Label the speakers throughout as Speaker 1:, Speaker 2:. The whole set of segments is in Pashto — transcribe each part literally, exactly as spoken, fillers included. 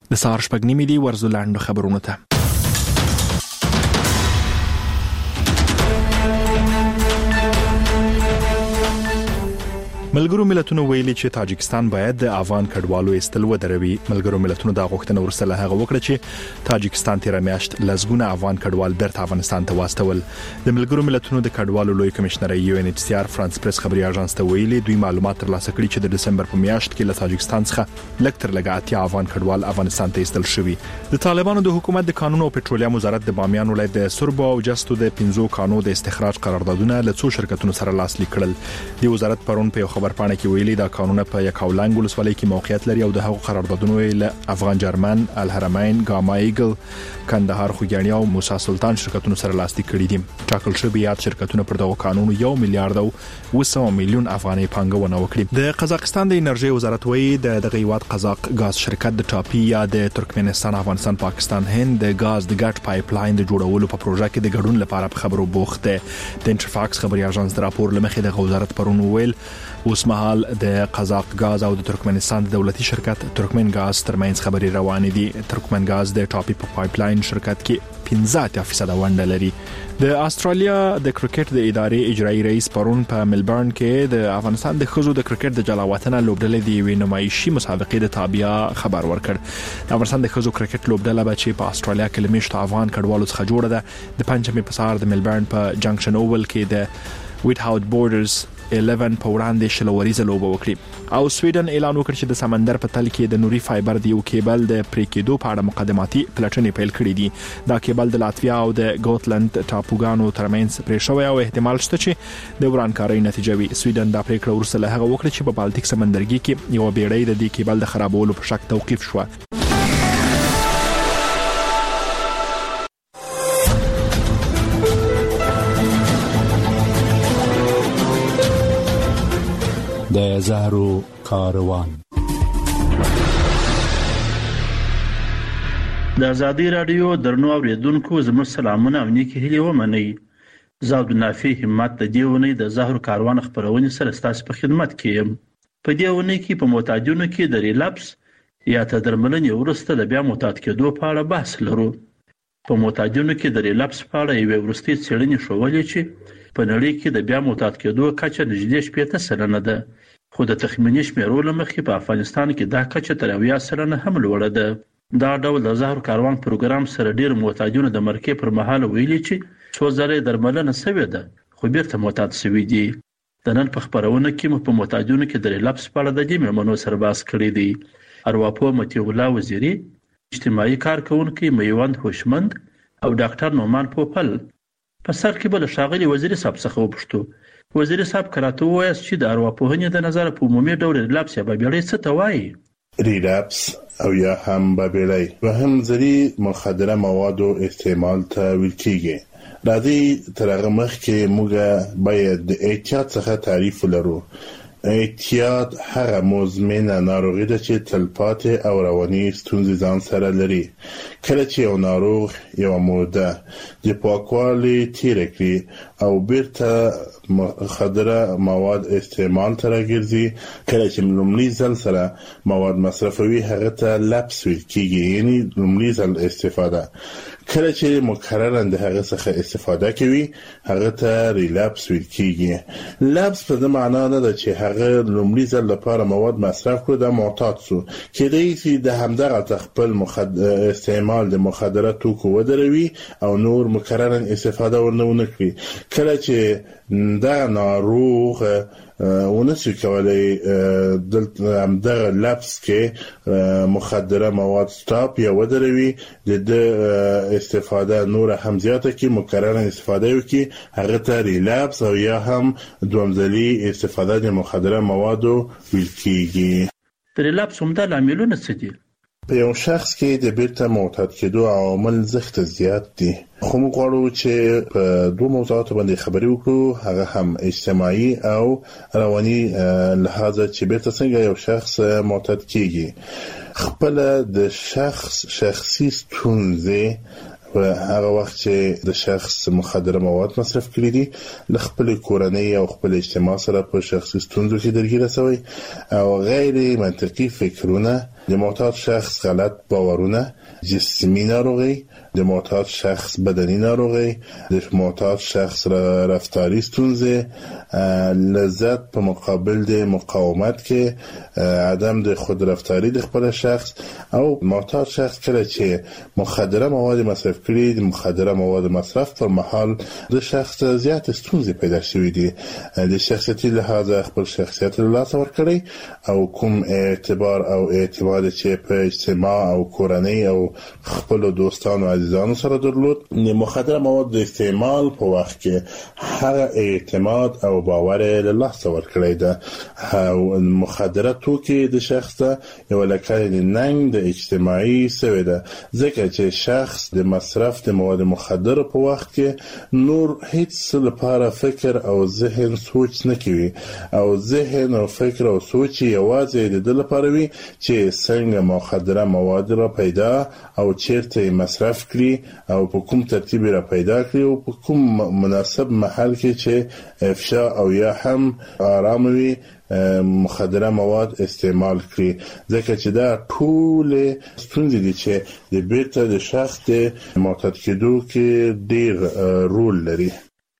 Speaker 1: د سهار شپږ نیمې دي ورزو لاندو خبرونه ته. ملګرو ملتونو ویلي چې تاجکستان باید د افغان کډوالو ایستل ودروي. ملګرو ملتونو دا غوښتنه ورسره هغه وکړه چې تاجکستان تیر میاشت لزګونه افغان کډوال بیرته افغانستان ته واستول. د ملګرو ملتونو د کډوالو لوی کمشنر یو ان ایچ سی آر فرانس پریس خبري اژانس ته ویلي دوی معلومات ترلاسه کړي چې د دسمبر په میاشت کې له تاجکستان څخه لږ تر لږه اتیا افغان کډوال افغانستان ته ایستل شوي. د طالبانو د حکومت د قانون او پټرولیم وزارت د بامیان ولایت د سربو او جستو د پنځو کانو د استخراج قراردادونه له څو شرکتونو سره لاسلیک کړل. د وزارت پرون په خبر پاڼه کې ویلي دا قانون په یکاولنګ ولسوالۍ کې موقعیت لري او د هغو قراردادونو له افغان جرمن، الحرمین، ګاما ایګل، کندهار خوګیاڼي او موسی سلطان شرکتونو سره لاسلیک کړي دي. ټاکل شوی یاد شرکتونه پر دغه قانون یو میلیارډ او وسو میلیون افغانۍ پانګونه وکړي. د قزاقستان د انرژي وزارت وایي د دغه یواد قزاق غاز شرکت د ټاپي یا د ترکمنستان، افغانستان، پاکستان، هند د غاز د ګټ پایپ لاین د جوړولو په پروژه کې د ګډون لپاره په خبرو بوخت دی. د انټرفاکس خبري اژانس د راپور لمخې د وزارت پرون ویل اوس مهال د قزاق غاز او د ترکمنستان د دولتي شرکت ترکمن غاز ترمنځ خبري روانې دي. ترکمن غاز د ټاپي په پایپ لاین شرکت کې پنځه فیصد ونډه لري. د استرالیا د کرکټ د ادارې اجرایی رئیس پرون په ملبورن کې د افغانستان د خزو د کرکټ د جلاوطن لوبډلې د یوې نمایشي مسابقې د تابعیا خبر ورکړ. د افغانستان د خزو کرکټ لوبډله به چې په استرالیا کې لمشت افغان کډوالو څخه جوړه ده د پنځمې په سهار د ملبورن په جنکشن اوول کې د ویټ هاوت بورډرز الیون په وړاندې شلوریزه لوبه وکړي. او سویډن اعلان وکړ چې د سمندر په تل کې د نوري فایبر د یو کیبل د پریکېدو په اړه مقدماتي پلټنې پیل کړې دي. دا کیبل د لاتویا او د ګوتلند ټاپوګانو ترمنځ پرې شوی او احتمال شته چې د ورانکارۍ نتیجه وي. سویډن دا پریکړه ورسره له هغه وکړه چې په بالټیک سمندرګي کې یو بیړۍ د دې کیبل د خرابولو په شک توقیف شو.
Speaker 2: د زهرو کاروان.
Speaker 3: د ازادي رادیو درنو اوریدونکو زموږ سلامونه او نیکی هیلې ومنئ. زه عبدالنافع همت د دې اونۍ د زهرو کاروان خپرونې سره ستاسو په خدمت کې یم. په دې اونۍ کې په معتادینو کې د ریلپس یا تر درملنې وروسته د بیا معتاد کېدو په اړه بحث لرو. په معتادینو کې د ریلپس په اړه یوې وروستۍ څېړنې ښودلې چې په نړۍ کې د بیا معتاد کېدو کچه نږدې شپېته سلنه ده، خو د تخمیني شمیرو له مخې په افغانستان کې دا کچه تر اویا سلنه هم لوړه ده. دا ډول د زهرو کاروان پروګرام سره ډیر معتادینو د مرکې پر مهال ویلي چې څو ځله درملنه شوې ده خو بیرته معتاد شوي دي. د نن په خبرونه کې مو په معتادینو کې د ریلپس په اړه د دې مېرمنو سره بحث کړی دی. ارواپوه متي الله وزیري، اجتماعي کارکونکي میوند هوشمند او ډاکټر نومان پوپل. په سر کې بل ښاغلي وزیري صاحب څخه وپوښتو، وزیري صاحب کراته وایاست چې د ارواپوهنې د نظر په عمومي ډول ریلپس یا بابیړۍ څه ته وایي؟
Speaker 4: ریلپس او یا هم بابیړۍ وهم ځري مخدره موادو استعمال ته ویل کیږي. راځي تر هغه مخکې موږ باید د احتیاط څخه تعریف ولرو. احتیاط هغه مزمنه ناروغي ده چې تلپاتې او رواني ستونزې ځان سره لري. کله چې یو ناروغ یو موده د پاکوالي تیر کړي او بیرته مخدره مواد استعمال ته راګرځي، کله چې لومړی ځل سره مواد مصرفوي هغه ته لپس ویل کیږي، یعنی لومړی ځل استفاده. کله چې مکررا د هغه څخه استفاده کوي هغه ته ریلپس ویل کیږي. لپس په دې معنی نه ده چې هغه لومړی ځل لپاره مواد مصرف کړو د معتاد شو، کېدای شي د همدغه خپل مخدر استعمال د مخدره توکو ودروي او نور مکررا استفاده ورنه کړي. کله چې دا ناروغ ونسي کولای دلته همدغه لپس کې مخدره مواد سټاپ یا ودروي د استفاده نور هم زیاته کې مکررا استفاده وکي، هغه ته ریلپس او یا هم دوامدلي استفاده د مخدره موادو ویل کیږي.
Speaker 3: ریلپس هم د لاملونو څه دي؟
Speaker 4: په یو شخص کې د بیرته معتاد کېدو عوامل زښت زیات دي، خو موږ غواړو چې په دوه موضوعاتو باندې خبرې وکړو، هغه هم اجتماعي او رواني لحاظه چې بیرته څنګه یو شخص معتاد کېږي. خپل د شخص شخصي ستونزې و هغه وخت چې د شخص مخدره مواد مصرف کړی دي له خپل کورنۍ او خپل اجتماع سره په شخصي ستونزو کې درګیره شوی او غیر منطقي فکرونه د معتاد شخص غلط باورونه، جسمی ناروغی، د معتاد شخص بدنی ناروغی، د معتاد شخص رفتاری ستونزه، لذت په مقابل د مقاومت کې عدم د خود رفتاری د خپل شخص، او معتاد شخص کله چې مخدره مواد مصرف کړي، د مخدره مواد مصرف پر مهال د شخص زیات ستونزې پیدا شوې دي، د شخصیتي لحاظ خپل شخصیت له لاسه ورکړي او کوم اعتبار او اعتماد چې په اجتماع او کورنۍ او خپل دوستانو او عزیزانو سره درلود، د مخدره مواد د استعمال په وخت کې هغه اعتماد او باور له لاسه ورکړی ده، او مخدره توکي د شخص ته یو لکه د ننګ د اجتماعي سوی ده، ځکه چې شخص د مصرف د مواد مخدره په وخت کې نور هیڅ لپاره فکر او ذهن سوچ نه کوي، او ذهن او فکر او سوچ یوازې د دې لپاره وي چې څنګه مخدره مواد را پیدا او چیرته مصرف کړي او په کوم ترتیب را پیدا کړي او په کوم مناسب محل کې چې افشا او یا هم آرام وي مخدره مواد استعمال کړي، ځکه چې دا ټول ستونزې دي چې د بیرته د شخص د معتاد کېدو کې ډیر رول لري.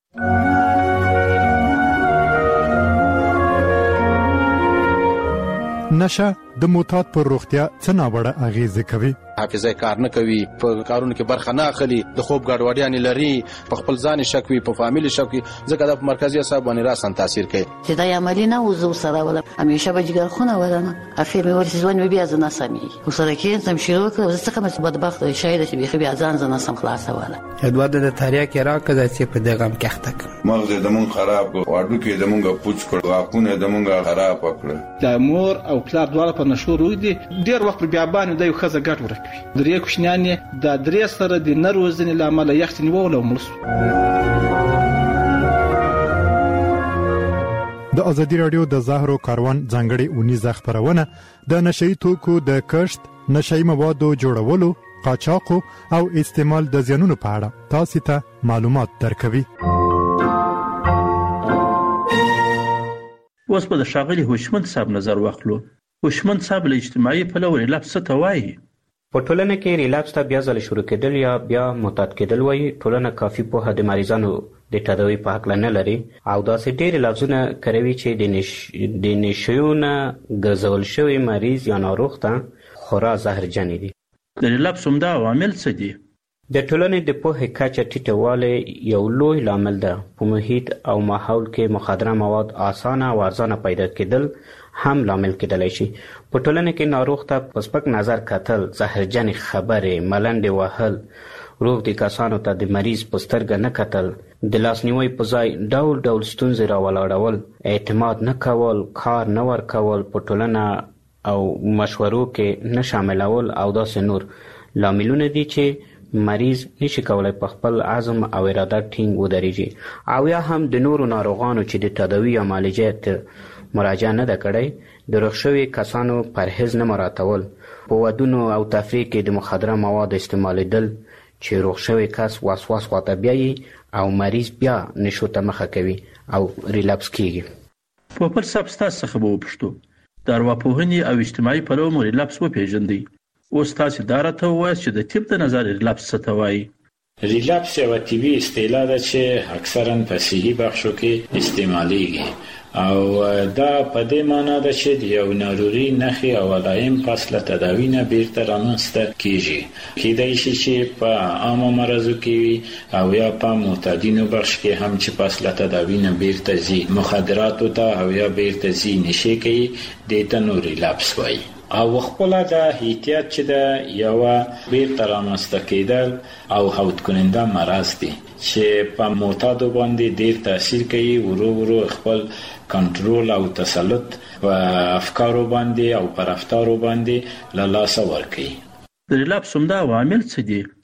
Speaker 5: نشه د معتاد پر روغتیا څه ناوړه اغیزه کوي؟
Speaker 6: حافظه کار نه کوي، په کارونو کې برخه نه اخلي، د خوب ګډوډیاں لري، په خپل ځان شک وي، په فامیل شک وي، ځکه د مرکزي اعصاب باندې راسن تاثیر کوي.
Speaker 7: چې دا عملی نه وزو سره ولا همیشه به جګر خونه ولنه اخر مې ورسې ځوان بیا ځنه سمي او سره کې تم شروع کړ، زه څنګه مې بدبخت شاید چې بيخي بیا ځان ځنه سم خلاص ولا
Speaker 8: ادواد د تاریخ کې راکړه چې په دغه کې اخته
Speaker 9: مغز د مون خراب واډو کې د مونږه پوچ کړ، غاښونه د مونږه خراب کړ.
Speaker 10: د مور او پلار دواړه په نشو روي دي، ډیر وخت بیا باندې د یو خزه ګټ ورکوي، درې کوشنیان د درې سره د نروزنې لامل یخت نیول او ملس.
Speaker 5: د ازادي رادیو د زهرو کاروان ځانګړي اونیزه خبرونه د نشئی توکو د کشت، نشئی موادو جوړولو، قاچاق او استعمال د زیانونو په اړه تاسو ته معلومات درکوي.
Speaker 3: اوس په د ښاغلي هوشمند صاحب نظر واخلو. هوشمند صاحب له اجتماعي پلوه ریلاپس ته وایي.
Speaker 11: په ټولنه کې ریلاپس ته بیا ځل شروع کېدل یا بیا معتاد کېدل وایي. ټولنه کافي پوهه د مریضانو د تداوی په حق نه لري او داسې ډېر لفظونه کاروي چې د نش د نشيونه ګرځول شوی مریض یا ناروغ ته خورا زهرجن دي.
Speaker 3: د ریلاپس هم دا عوامل څه دي؟
Speaker 11: د ټولنې د پوهې کچه ټیټوالی یو لوی لامل ده. په محیط او ماحول کې مخدره مواد اسانه او ارزانه پیدا کېدل هم لامل کېدلی شي. په ټولنه کې ناروغ ته په سپک نظر کتل، زهرجن خبرې، ملنډې وهل، روغ دي کسانو ته د مریض په سترګه نه کتل، د لاسنیوي په ځای ډول ډول ستونزې راولاړول، اعتماد نه کول، کار نه ورکول، په ټولنه او مشورو کې نه شاملول او داسې نور لاملونه دي چې مریض نشي کولای په خپل عزم او اراده ټینګ ودرېږي. او یا هم د نورو ناروغانو چې د تداوي یا معالجې ته مراجعه نه ده کړې، د روغ شوي کسانو پرهیز نه مراعاتول، په ودونو او تفریح کې د مخدره مواد استعمالیدل چې روغ شوی کس وسواس خواته بیایي او مریض بیا نشو ته مخه کوي او ریلاپس کیږي.
Speaker 3: په پر سب ستاسو څخه به وپوښتو د ارواپوهنې او اجتماعي پلوه مو ریلاپس وپېژندئ. اوس تاسو دا راته ووایاست چې د طب د نظر ریلاپس څه ته وایي؟
Speaker 12: ریلاپس یوه طبي اصطلاح ده چې اکثرا په صحي بخشو کې استعمالیږي او دا په دې معنی ده چې د یو ناروغي نښې او علائم پس له تداوي نه بیرته رامنځته کیږي. کیدای شي چې په عامه مرضو کې وي او یا په معتادینو بخش کې هم چې پس له تداوي نه بیرته ځي مخدراتو ته او یا بیرته ځي نشي کوي، دې ته نو ریلاپس وایي. او خپل د احتیاط چې د یو بیرته رامنځته کېدل او هوت کننده مرض دی چې په معتادو باندې ډیر تاثیر کوي، ورو ورو خپل کنټرول او تسلط په افکارو باندې او پر رفتارو باندې له لاسه ورکوي.
Speaker 3: د ریلاپس هم دا عوامل څه دي؟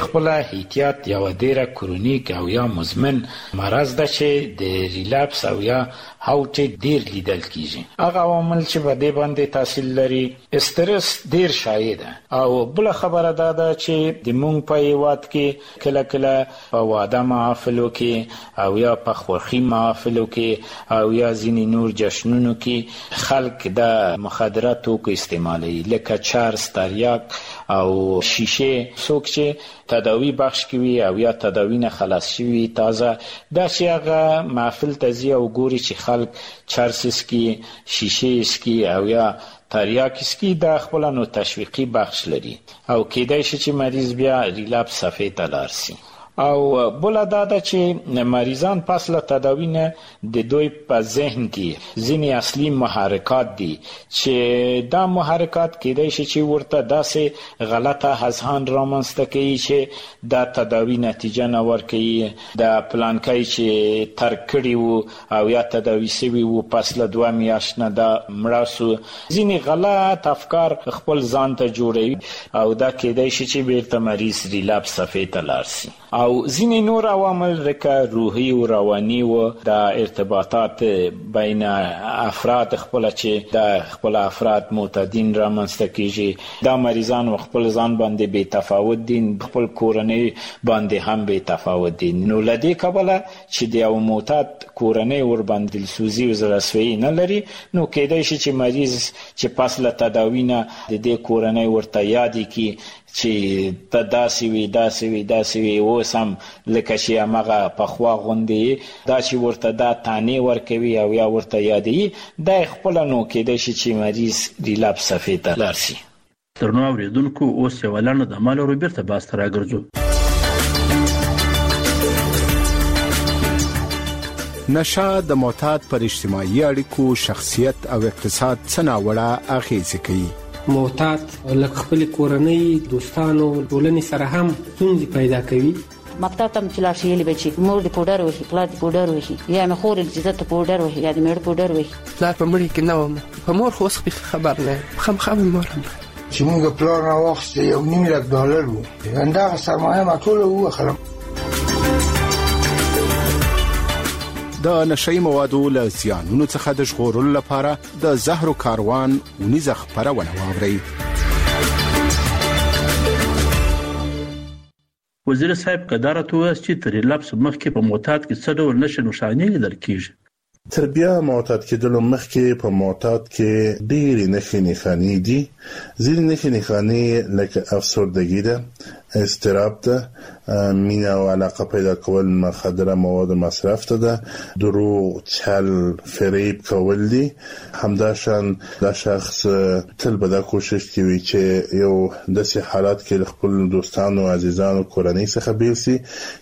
Speaker 12: خپل احتیاط یو ډیره کرونیک او یا مزمن مرض ده چې د ریلاپس او یا هاوټ ډیر لیدل کیږي. هغه عوامل چې په دې باندې تاثیر لري، استرس ډیر شایع ده او بل خبره ده ده چې د مونږ په هیواد کې کله کله په واده محافلو کې او یا په خوښي محافلو کې او یا ځینې نور جشنونو کې خلک د مخدره توکو استعمالوي لکه چرس، تریاک او شیشه. څوک چې تداوی بخش کوي او یا تداوی نه خلاص شوي تازه دا چې هغه محفل ته ځي او ګوري چې خلک چرس اسکي، شیشه اسکي او یا تریاک اسکي، دا خپل نو تشویقي بخش لري او کېدای شي چې مریض بیا ریلاپس صفحې ته لاړ شي. او بل دا ده چې مریضان پس له تداوی نه د دوی په ذهن کې ځینې اصلي محرکات دي چې دا محرکات کېدای شي چې ورته داسې غلطه اذهان رامنځته کوي چې دا تداوی نتیجه نه ورکوي، د پلانکۍ چې ترک کړي وو او یا تداوی شوي وو پس له دوه میاشت نه دا مړه سو. ځینې غلط افکار خپل ځان ته جوړوي او دا کېدای شي چې بیرته مریض ریلاپس صفحې ته لاړ شي. او ځینې نور عوامل لکه روحي او رواني و د ارتباطات بین افراد خپل چې د خپل افراد معتادین رامنځته کیږي. دا مریضان خپل ځان باندې بې تفاوت دي، خپل کورنۍ باندې هم بې تفاوت دي. نو له دې کبله چې د یو معتاد کورنۍ ور باندې دلسوزي او زړهسوي نه لري، نو کېدای شي چې مریض چې پس له تداوی نه د دې کورنۍ ورته یادې کړي چې ته داسې وي داسې وي داسې وي، اوس هم لکه چې همغه پخوا غوندې دا چې ورته دا تانې ورکوي او یا ورته یادوي، دا خپله نو کېدای شي چې مریض ریلاپس صفحې ته لاړ شي.
Speaker 3: درنو اورېدونکو، اوس یوه لنډه دمه لرو، بیرته باز ته راګرځو.
Speaker 13: نشه د معتاد پر اجتماعي اړیکو، شخصیت او اقتصاد څه ناوړه اغېزې کوي.
Speaker 8: معتاد لکه خپل کورنۍ، دوستانو، ټولنې سره هم ستونزې پیدا کوي.
Speaker 7: مکتب ته چې لاړ شي یې بچي مور د پوډر وهي، پلار د پوډر وهي، یا مې خور چې زه ته پوډر وهي یا د مېړه پوډر وهي.
Speaker 14: پلار په مړي کې نه وم، په مور خو اوس خبر نه یم، خامخا مې مور هم
Speaker 15: چې موږ پلار راواخیسته یو نیم لک ډالر و، همدغه سرمایه ما ټوله ووخلم.
Speaker 13: د نشئی موادو له زیانونو څخه د ژغورلو لپاره د زهرو کاروان ونیزه خپرونه واورئ.
Speaker 3: وزیر صاحب قدرت وویل چې تر ریلاپس مخکې په معتاد کې څه ډول نښې نښانې لیدل کیږي.
Speaker 4: تر بیا معتاد کېدلو مخکې په معتاد کې ډېرې نښې نښانې دي. ځینې نښې نښانې لکه افسردګي ده، اضطراب ده، مینه او علاقه پیدا کول مخدره مواد مصرف ته ده، دروغ، چل، فریب کول دي. همداشان دا شخص تل به دا کوشش کوي چې یو داسې حالات کې خپل دوستانو، عزیزانو، کورنۍ څخه بیل شي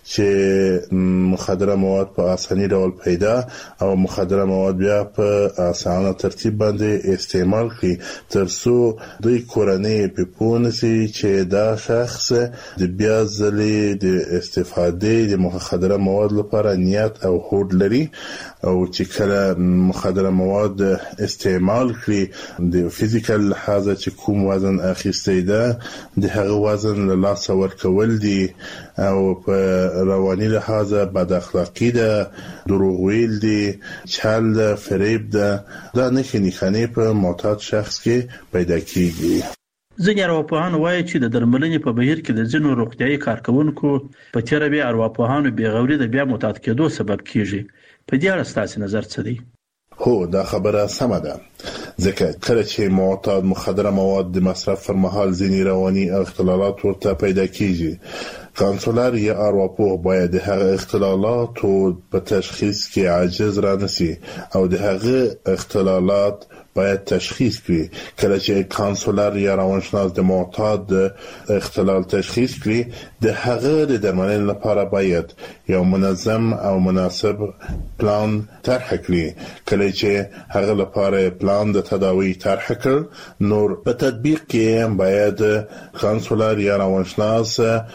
Speaker 4: چې مخدره مواد په اساني ډول پیدا او مخدره مواد بیا په اسانه ترتیب باندې استعمال کړي، ترڅو دوی کورنۍ په پونه سي چې دا شخص د بیا ځلې د استفادې د مخدره مواد لپاره نیت او هوډ لري، او چې کله مخدره مواد استعمال کړي د فزیکل لحاظه چې کوم وزن اخیستی ده د هغه وزن له لاسه ورکول دي، او په رواني لحاظه بد اخلاقی ده، دروغ ویل دي، چل ده، فریب ده. دا نښې نښانې په معتاد شخص کې پیدا کیږي.
Speaker 3: ځینې ارواپوهان وایي چې د درملنې په بهیر کې د ځینو روغتیايي کارکونکو په تیره بیا ارواپوهانو بېغوري د بیا معتاد کېدو سبب کیږي. په دې اړه ستاسو نظر څه دی؟
Speaker 4: هو دا خبره سمه ده، ځکه کله چې معتاد مخدره مواد د مصرف پر مهال ځینې رواني اختلالات ورته پیدا کیږي، کانسولر یا ارواپوه باید د هغه اختلالاتو په تشخیص کې عاجز را نشي او د هغه اختلالات باید تشخیص کړي. کله چې کانسولر یا روانشناس د معتاد اختلال تشخیص کړي، د هغه د درملنې لپاره باید یو منظم او مناسب پلان طرح کړي. کله چې هغه لپاره پلان د تداوی طرح کړ، نور په تطبیق کې باید کانسولر یا روانشناس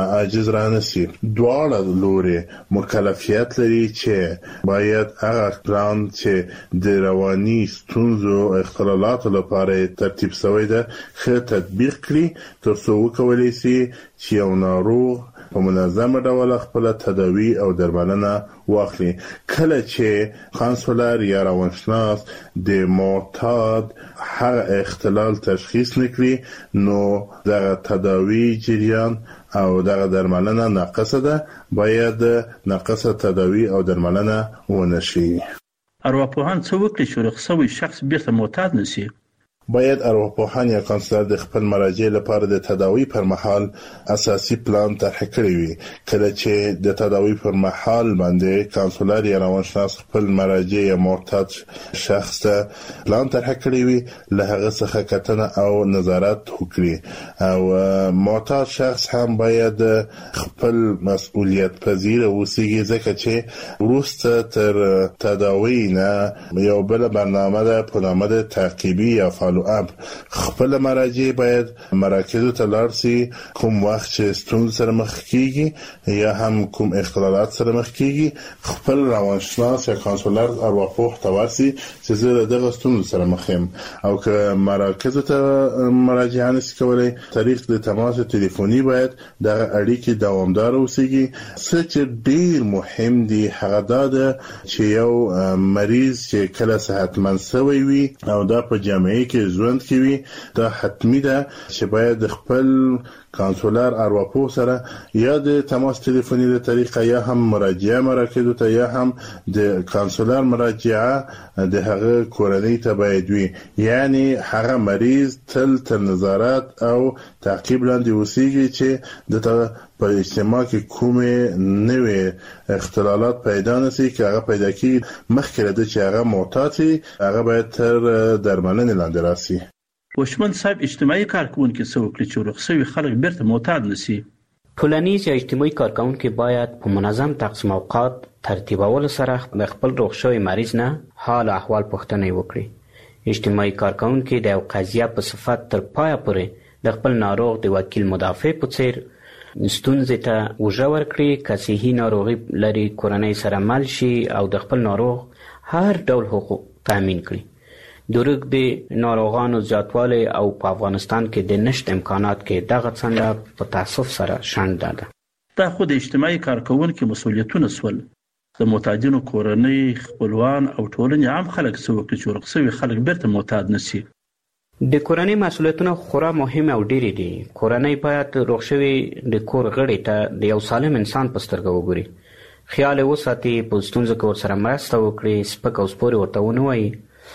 Speaker 4: عاجز رانسی. دواړه لوري مکلفیت لري چې باید هغه پلان چې د رواني ستونزو او اختلالاتو لپاره ترتیب شوی دی ښه تطبیق کړي ترڅو وکولای شي چې یو ناروغ په منظمه ډول خپل تداوی او درملنه واخلي. کله چې کانسولر یا روانشناس د معتاد هغه اختلال تشخیص نکړي نو دغه تداوی جریان او دغه درملنه ناقصه ده، باید ناقصه تداوی او درملنه ونشي.
Speaker 3: ارواپوهان څه وکړي چې رخصوي شخص بیرته معتاد نشي؟
Speaker 4: باید ارواپوهان یا کانسولر د خپل مراجع لپاره د تداوی پر مهال اساسي پلان طرح کړی وي. کله چې د تداوی پر مهال باندې کانسولر یا روانشناس خپل مراجع یا معتاد شخص ته پلان طرح کړی وي، له هغه څخه کتنه او نظارت وکړي او معتاد شخص هم باید خپل مسؤلیت پذیر اوسیږي، ځکه چې وروسته تر تداوی نه یو بل برنامه ده په نامه د تعقیبي یا فالو اب. خپل مراجع باید مراکزو ته لاړ شي کوم وخت چې ستونزې سره مخ کیږي یا هم کوم اختلالات سره مخ کیږي، خپل روانشناس یا کانسولر ارواپوه ته ورسي چې زه دغه ستونزې سره مخ یم. او که مراکزو ته مراجعه نشي کولای، طریق د تماس تلیفوني باید دغه اړیکې دوامدار اوسېږي. څه چې ډیر مهم دی هغه دا ده چې یو مریض چې کله صحتمند شوی وي او دا په جامعه کې ژوند کوي، دا حتمی ده چې باید خپل کانسولر ارواپوه سره یا د تماس تلیفوني له طریقه یا هم مراجعه مراکزو ته یا هم د کانسولر مراجعه د هغه کورنۍ ته باید وي. یعنی هغه مریض تل تر نظارت او تعقیب لاندې اوسېږي چې د په اجتماع کې کومې نوې اختلالات پیدا نشي. که هغه پیدا کیږي مخکې له دې چې هغه معتاد شي، هغه باید تر درملنې لاندې راسي.
Speaker 3: وشمن صاحب اجتماعي کارکونکي څه وکړي چې رخصوي خلک بیرته معتاد نشي؟
Speaker 11: ټولنیز یا اجتماعي کارکونکي باید په منظم تقسیم اوقات ترتیبولو سره د خپل رخصوي مریض نه حال احوال پوښتنه وکړي. اجتماعي کارکونکي د یو قضیه په صفت تر پایه پورې د خپل ناروغ د وکیل مدافع په څیر ستونزې ته اوږه ورکړي. که صحي ناروغي لري کورنۍ سره مل شي او د خپل ناروغ هر ډول حقوق تامین کړي. د روږدي ناروغانو زیاتوالی او په افغانستان کې د نشت امکانات کې دغه څنډه په تاسف سره شنډه ده.
Speaker 3: دا خو د اجتماعي کارکونکو مسؤلیتونه سول. د معتادینو کورنۍ، خپلوان او ټولنې عام خلک څه وکړي چې رخصوي خلک بیرته معتاد نشي؟
Speaker 11: د کورنۍ مسؤلیتونه خورا مهم او ډېرې دي. کورنۍ باید رخصوي د کور غړي ته د یو سالم انسان په سترګه وګوري، خیال یې وساتي، په ستونزو کې ورسره مرسته وکړي، سپک او سپورې ورته ونه وایي،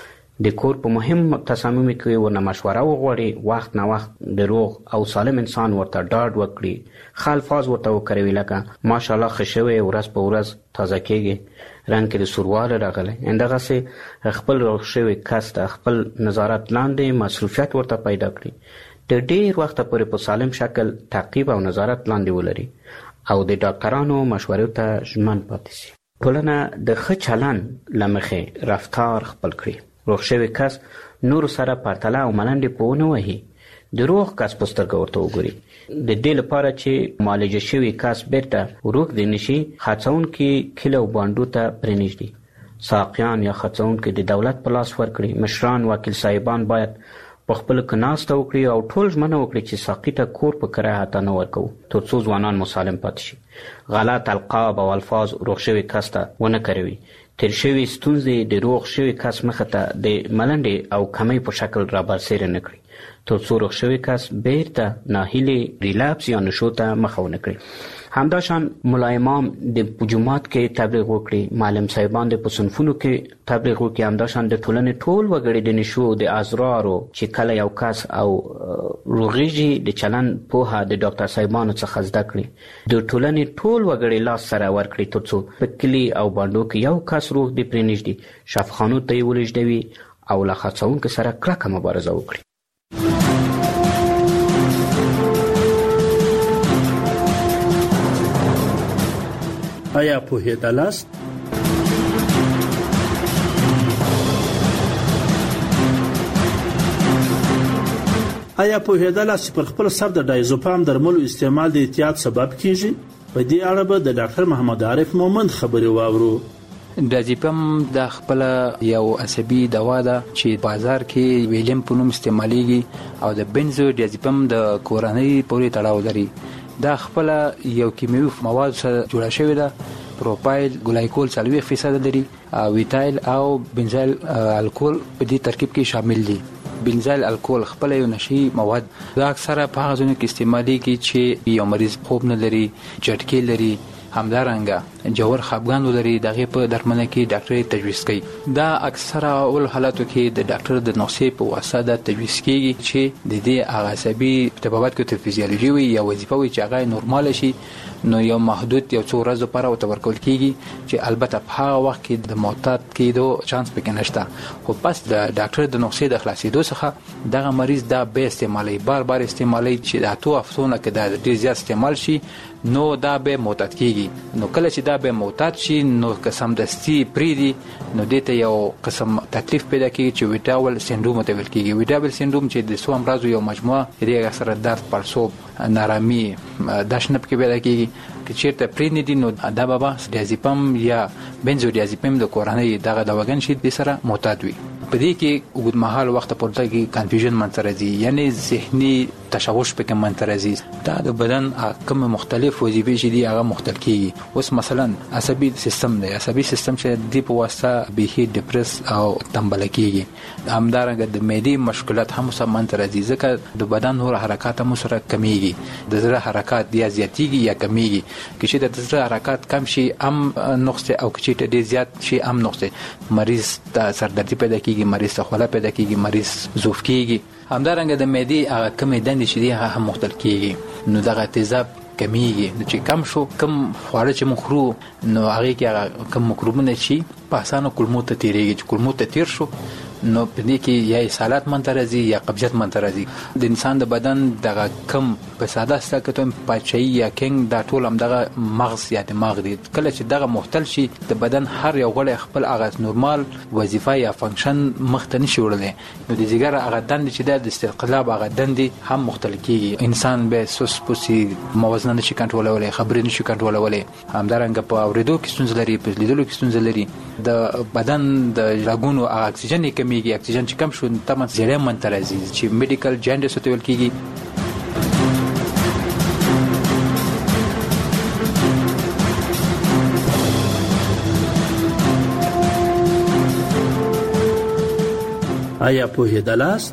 Speaker 11: د کور په مهم تصامیمو کې ورنه مشوره وغواړي، وخت نه وخت د روغ او سالم انسان ورته ډاډ وکړي، ښه الفاظ ورته وکاروي لکه ماشاءالله ښه شوی، ورځ په ورځ تازه کېږي، رنګ کې د سوروالی راغلی. همدغسې خپل روغ شوي کس ته خپل نظارت لاندې مصروفیت ورته پیدا کړي، د ډېر وخته پورې په سالم شکل تعقیب او نظارت لاندې ولري او د ډاکټرانو مشورو ته ژمن پاتې شي. ټولنه د ښه چلند له مخې رفتار خپل کړي. روغ شوی کس نور سره پرتله او ملنډې په ونه وهي، د روغ کس په سترګه ورته وګوري. د دې لپاره چې معالجه شوی کس بیرته روغ دی نشي، هڅونکي کلي او بانډو ته پرېنږدي، ساقیان یا هڅونکي د دولت په لاس ورکړي. مشران وکیل صاحبان باید په خپل کې ناسته وکړي او ټول ژمنه وکړي چې ساقي ته کور په کرایه حتی نه ورکوو ترڅو ځوانان مسالم پاتې شي. غلط القاب او الفاظ روغ شوي کس ته ونه کاروي. تیر شوي ستونزې د روغ شوي کس مخه ته د ملنډې او کمۍ په شکل رابرسېره نه کړي ترڅو روغ شوي کس بیرته ناهیلې ریلاپس یا نشو ته مخه ونه کړي. همداشان ملا امام د جومات کې تبلیغ وکړي، معلم صاحبان د په صنفونو کې تبلیغ وکړي. همداشان د ټولنې ټول وګړي د نشو د ازرارو چې کله یو کس او روغېږي د چلند پوهه د ډاکټر صاحبانو څخه زده کړي. د ټولنې ټول وګړي لاس سره ورکړي ترڅو په کلي او بانډو کې یو کس روغ دی پرېنږدي، شفاخانو ته یې ولېږدوي او له هڅونکو سره کلکه مبارزه وکړي.
Speaker 16: آیا پوهېدلاست؟ آیا پوهېدل چې پر خپل سر د ډایزوپام درملو استعمال د احتیاط سبب کیږي؟ په دې اړه به د ډاکټر محمد عارف مومند خبرې واورو.
Speaker 17: ډایزوپام د خپل یو عصبي دوا ده چې بازار کې ویلیم په نوم استعمالېږي او د بنزو ډایزوپام د کورنۍ پورې تړاو لري. دا خپل یو کیمیاوي مواد سره جوړه شوې ده. پروپایل ګلایکول څلوېښت فیصد لري او ویتایل او بنزایل الکول په دې ترکیب کې شامل دي. بنزایل الکول خپل یو نشي مواد دا اکثره په هغه ځایونو کې استعمالېږي چې یو مریض خوب نه لري، جټکې لري، همدارنګه جوړ خپګان لري. دغه په درملنه کې ډاکټر تجویز کوي. دا اکثره اول حالاتو کې د ډاکټر د نسخې په واسطه د تجویز کیږي چې د دې عصبي ارتباطات کې د فزیولوژي وي یا وظیفه وي چې هغه نورمال شي، نو یو محدود یو څو ورځې لپاره ورته ورکول کیږي چې البته په هغه وخت کې د معتاد کېدو چانس پکې نشته. خو پس د ډاکټر د نسخې د خلاصېدو څخه دغه مریض دا به استعمالي بار بار استعمالي چې د اتو هفتونه کې دا ډېر زیات استعمال شي نو دا به معتاد کیږي. نو کله چې دا به معتاد شي نو قسم دستی پریدي نو دته یو قسم تکلیف پیدا کیږي چې ویټاول سندروم ته ویل کیږي. ویټاول سندروم چې د څو امراضو یو مجموعه دی سره درد، پړسوب، نارامي، داشنه کې پیدا کیږي. که چیرته پریدي دي نو دا به ډایزوپام یا بنزودیازپام د کورنۍ دغه دواګان شي د سره معتاد وي. په دې کې اوږد مهال وخت پورته کې کنفیوژن منځ راځي، یعنی ذهني تشوش پکې منځ راځي. دا د بدن کوم مختلف وظیفې چې دي هغه مختلف کیږي. اوس مثلا عصبي سیستم دی، عصبي سیستم چې د په واسطه به ډیپرس او تنبل کیږي. همدارنګه د معدې مشکلات هم سره منځ راځي ځکه د بدن نور حرکات هم سره کمیږي. د زړه حرکات یا زیاتیږي یا کمیږي. که چې د زړه حرکات کم شي هم نقص او که چې ډېر زیات شي هم نقص. مریض ته سردردي پیدا کیږي، مریض ته خوله پیدا کیږي، مریض ضعف کیږي. همدارنګه د معدې هغه کمې دندې چې دي هغه هم مختل کیږي. نو دغه تیزاب کمیږي. نو چې کم شو کم خواړه چې موږ خورو نو هغه کې هغه کم مکروبونه چې په اسانه کولمو ته تیریږي. چې کولمو ته تیر شو نو په دې کې یا اسهالات منځ راځي یا قبضیت منځ راځي. د انسان د بدن دغه کم په ساده ستکتم پاچای یا کینګ دا ټول هم دغه مغز یا دماغ دی. کله چې دغه مختل شي د بدن هر یو غړی خپل هغه نورمال وظیفه یا فنکشن مخته نشي وړلی نو د ځګر هغه دندې چې د استقلاب هغه دندې هم مختل کیږي. انسان به سوس پوسي، موازنه نشي کنټرولولی، خبرې نشي کنټرولولی. همدارنګه په اورېدو کې ستونزه لري، په لیدلو کې ستونزه لري. د بدن د رګونو اکسیجن کمیږي. اکسیجن چې کم شو تمن زیړې منځ راځي چې میډیکل جاندیس ته ویل کیږي.
Speaker 16: آیا پوهېدلاست؟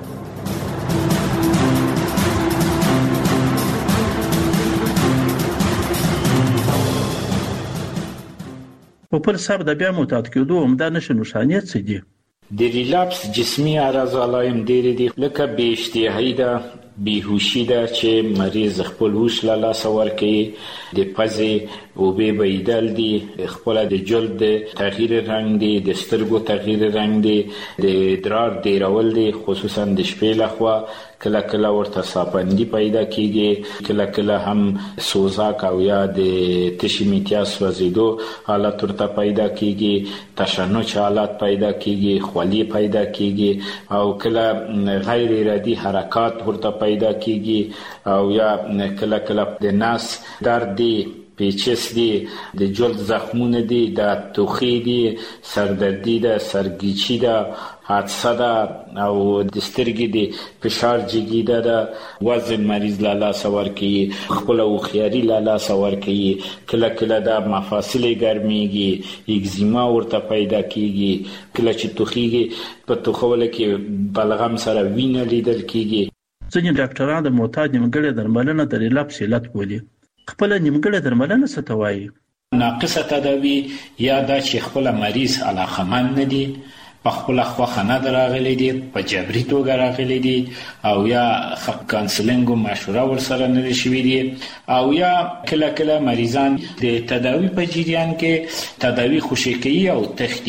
Speaker 3: په پر سر د بیا معتاد کېدو عمده نښې نښانې څه دي؟
Speaker 12: د ریلاپس جسمي اعراض علایم ډېرې دي لکه بې اشتهایي ده، بیهوشي ده چې مریض خپل هوش له لاسه ورکوي، د پزې اوبې بهیدل دي، خپله د جلد تغییر رنګ دی، د سترګو تغییر رنګ دی، د ادرار ډیرول دی خصوصا د شپې لخوا. کله کله ورته ساپندي پیدا کیږي، کله کله هم سوزاک او یا د تشې میتیا سوځېدو حالت ورته پیدا کیږي، تشنج حالت پیدا کیږي، خولي پیدا کیږي او کله غیر ارادي حرکات ورته پیدا کیږي او یا کله کله د نس درد دی، پیچس دی، د جلد زخمونه دي، د توخی دی، سردردی ده، سرگیچی ده، حادثه ده او د سترګې د فشار جګیده ده. وزن مریض له لاسه ورکوي، خپله هوښیاري له لاسه ورکوي، کله کله د مفاصل ګرمیږي، اگزیما ورته پیدا کیږي، کله چې توخیږي په توخولو کې بلغم سره وینه لیدل کیږي.
Speaker 3: ځینې ډاکټران د معتاد نیمګړې درملنه د ریلاپس علت بولي. خپله نیمګړې درملنه څه ته وایي؟
Speaker 12: ناقصه تداوی یا دا چې خپله مریض علاقمند نه دي، په خپله خوښه نه ده راغلی دي، په جبري توګه راغلی دي او یا کانسلینګ او مشوره ورسره نه دي شوي دي او یا کله کله مریضان د تداوی په جریان کې تداوی خوشې کوي او تښتي.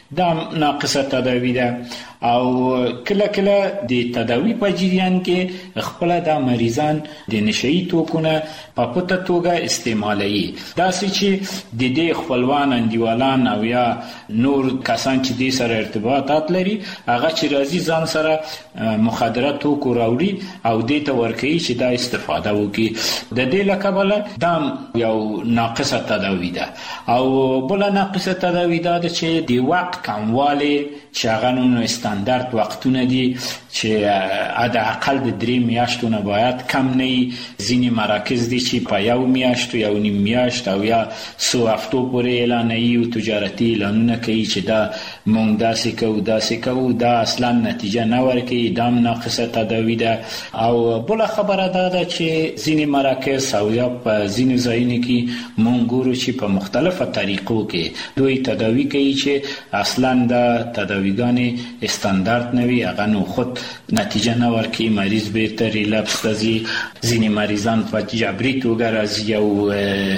Speaker 12: دا ناقصه تداوی ده او کله کله د تداوی په جریان کې خپل د مریضان د نشئی توکونه په پټه توګه استعمالوي داسې چې د دې خپلوان انډیوالان او یا نور کسان چې د سره ارتباطات لري هغه چې راځي ځان سره مخدره توکو راوړي او دې ته ورکوي چې دا استفاده وکړي د دې لکبله دا یو ناقصه تداوی ده او بل ناقصه تداوی ده چې د وخت کمواله چې هغه نو استاندارد وختونه دي چې حداقل د درې میاشتو نه باید کم نه ځینې مراکز دي چې په یو میاشت یو نیم میاشت او یا څو هفتو پورې اعلانوي او تجارتي اعلانونه کوي چې دا مونږ داسې کوو داسې کوو دا اصلا نتیجه نه ورکوي دا هم ناقصه تداوی ده او بله خبره دا ده چې ځینې مراکز او یا په ځینې ځایونو کې مونږ ګورو چې په مختلفه طریقو کې دوی تداوی کوي چې اصلا دا تداویګانې استاندارد نه وي هغه نو خود نتیجه نه ورکوي مریض بیرته ریلپس ته ځي ځینې مریضان په جبري توګه راځي یو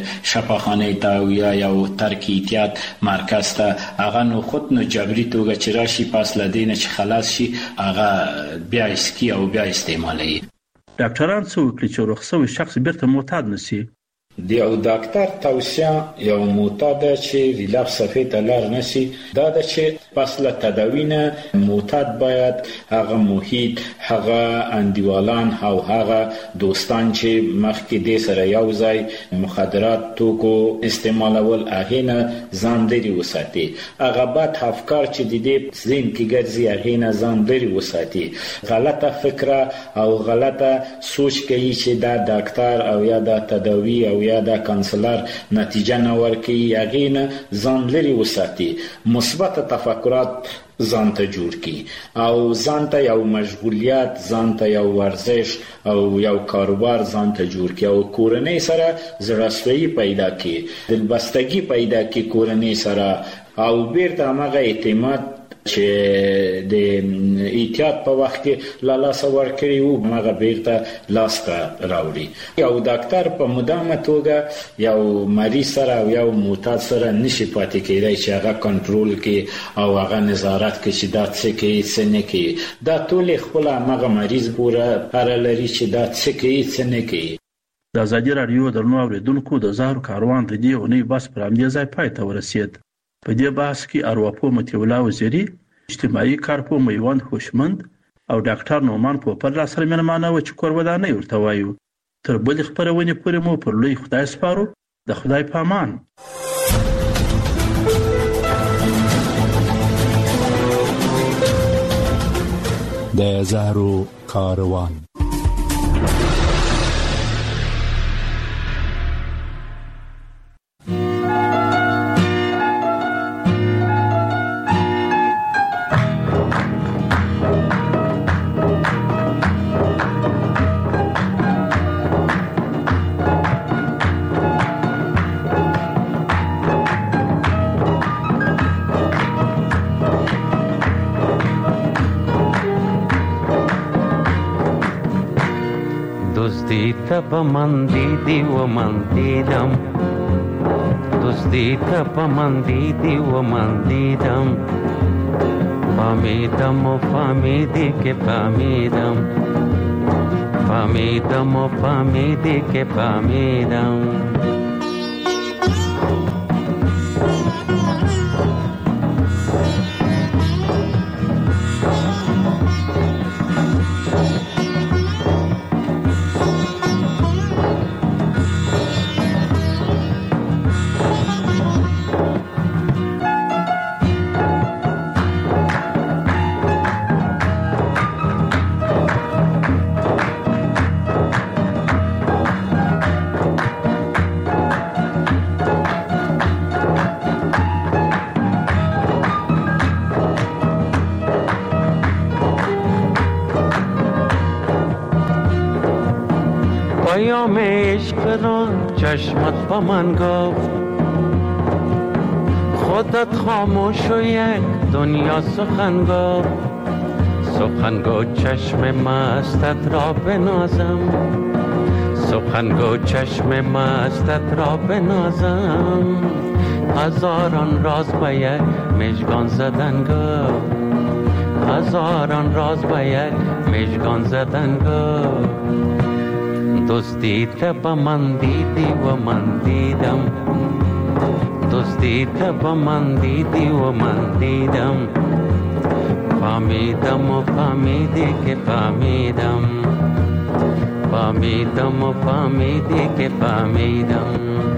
Speaker 12: شفاخانې ته او یا یو ترک احتیاط مرکز ته هغه نو خود نو جبري توګه چې راشي پس له دې نه چې خلاص شي هغه بیا اسکي او بیا استعمالوي
Speaker 3: ډاکټران څه وکړي چې روغ شوی شخص بیرته معتاد نشي
Speaker 12: د یو ډاکټر توصیه یو معتاد چې ریلپس صفحې ته لار نشي دا د چې پس له تداوی نه معتاد باید هغه محیط هغه انډیوالان او هغه دوستان چې مخکې د سره یو ځای مخدرات توکو استعمالول هغه نه ځان لري وساتي هغه بد افکار چې د دې ذهن کې ګرځي هغه نه ځان لري وساتي غلطه فکر او غلطه سوچ کوي چې دا ډاکټر او یا دا تداوی او یا دا کانسلر نتیجه نه ورکوي هغې نه ځان لرې وساتي مثبت تفکرات ځان ته جوړ کړي او ځان ته یو مشغولیت ځان ته یو ورزش او یو کاروبار ځان ته جوړ کړي او کورنۍ سره زړه‌سوي پیدا کړي دلبستګي پیدا کړي کورنۍ سره او بیرته همغه اعتماد چې د احتیاط په وخت کې لا لاس ورکړي وو هغه بیرته لاس ته راوړي یو ډاکټر په مدامه توګه یو مریض سره او یو معتاد سره نشي پاتې کېدای چې هغه کنټرول کړي او هغه نظارت کړي چې دا څه کوي څه نه کوي دا ټول خپل هغه مریض پوره اړه لري چې دا څه کوي څه نه کوي
Speaker 3: د ازادي راډیو درنو اوریدونکو د زهرو کاروان د دې اونۍ بس پر همدې ځای پای ته ورسید په دې بحث کې ارواپوه مطیع الله وزیري اجتماعي کارپوه میوند هوشمند او ډاکټر نومان پوپل را سره مېلمانه و چې کور ودانۍ ورته وایو تر بلې خپرونې پورې مو پر لوی خدای سپارو د خدای په امان
Speaker 2: د زهرو کاروان
Speaker 18: تب من دیدی و من دیدم دوستی تب من دیدی و من دیدم فهمیدم و فهمیدی که فهمیدم فهمیدم و فهمیدی که فهمیدم پیام عشق را چشمت با من گفت خودت خاموش و یک دنیا سخن گفت سخن گو چشم مستت را بنازم سخن گو چشم مستت را بنازم هزاران راز به یک مژگان زدن گو، هزاران راز به یک مژگان زدن گو. دوستی تب من دیدی و من دیدم، دوستی تب من دیدی و من دیدم. فهمیدم و فهمیدی که فهمیدم، فهمیدم و فهمیدی که فهمیدم.